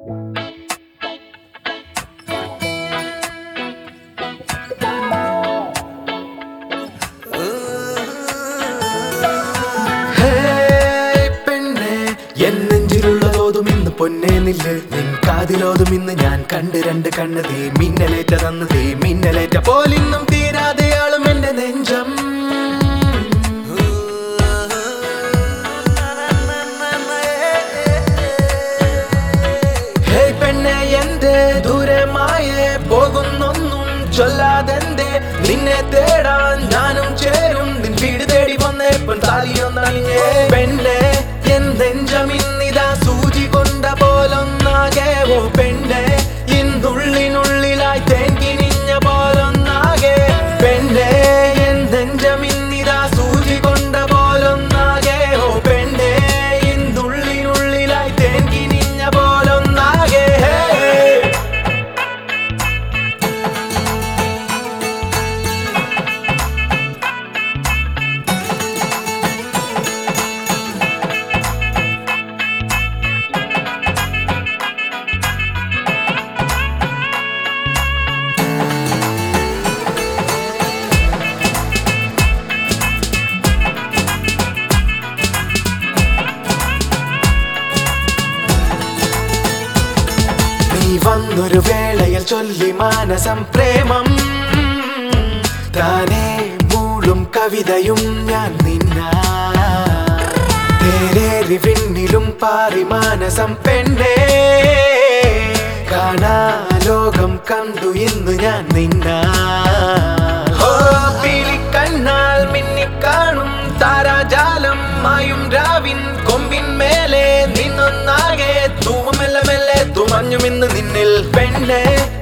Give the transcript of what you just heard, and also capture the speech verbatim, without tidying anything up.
പൊന്നേ നില്ല് നിൻ കാതിലോതും ഇന്ന് ഞാൻ കണ്ട് രണ്ട് കണ്ണ് തീ മിന്നലേറ്റ തന്ന് തീ മിന്നലേറ്റ പോലിന്നും തീരാതെയാളും എന്റെ നെഞ്ചം ഹേ പെണ്ണെ എന്റെ ദൂരമായേ പോകുന്നൊന്നും ചൊല്ലാതെന്തേ നിന്നെ തേടാൻ ഞാനും ചേരും നിൻ വീട് തേടി വന്നേപ്പൻ താലിയൊന്നണിഞ്ഞേ പെണ്ണെ എന്നെഞ്ചം ഇന്നിതാ സൂചി കൊണ്ട പോലൊന്നാകെ ഓ പെണ്ണെ ഇന്നുള്ളിനുള്ളിലായി തേങ്കിനിഞ്ഞ പോലൊന്നാകെ പെണ്ണെ എന്നെഞ്ചം ഇന്നിതാ സൂചി കൊണ്ട പോലൊന്നാകെ ഓ പെണ്ണെ ഇന്നുള്ളിനുള്ളിലായി തേങ്കിനിഞ്ഞ പോലൊന്നാകെ വന്നൊരു വേളയിൽ ചൊല്ലി മാനസം പ്രേമം താനേ മൂളും കവിതയും ഞാൻ നിന്നാ തേരേറി വിണ്ണിലും പാറി മാനസം പെണ്ണേ കാണാ ലോകം കണ്ടു ഇന്ന് ഞാൻ നിന്നാ ഓ പീലിക്കണ്ണാൽ മിന്നിക്കാണും താരാജാലം മായും രാവിൻ കൊമ്പിൻ മേലെ നിന്നൊന്നാകെ തൂവും മെല്ലെ മെല്ലെ തുമഞ്ഞുമിന്ന് നിന്നിൽ പെണ്ണെ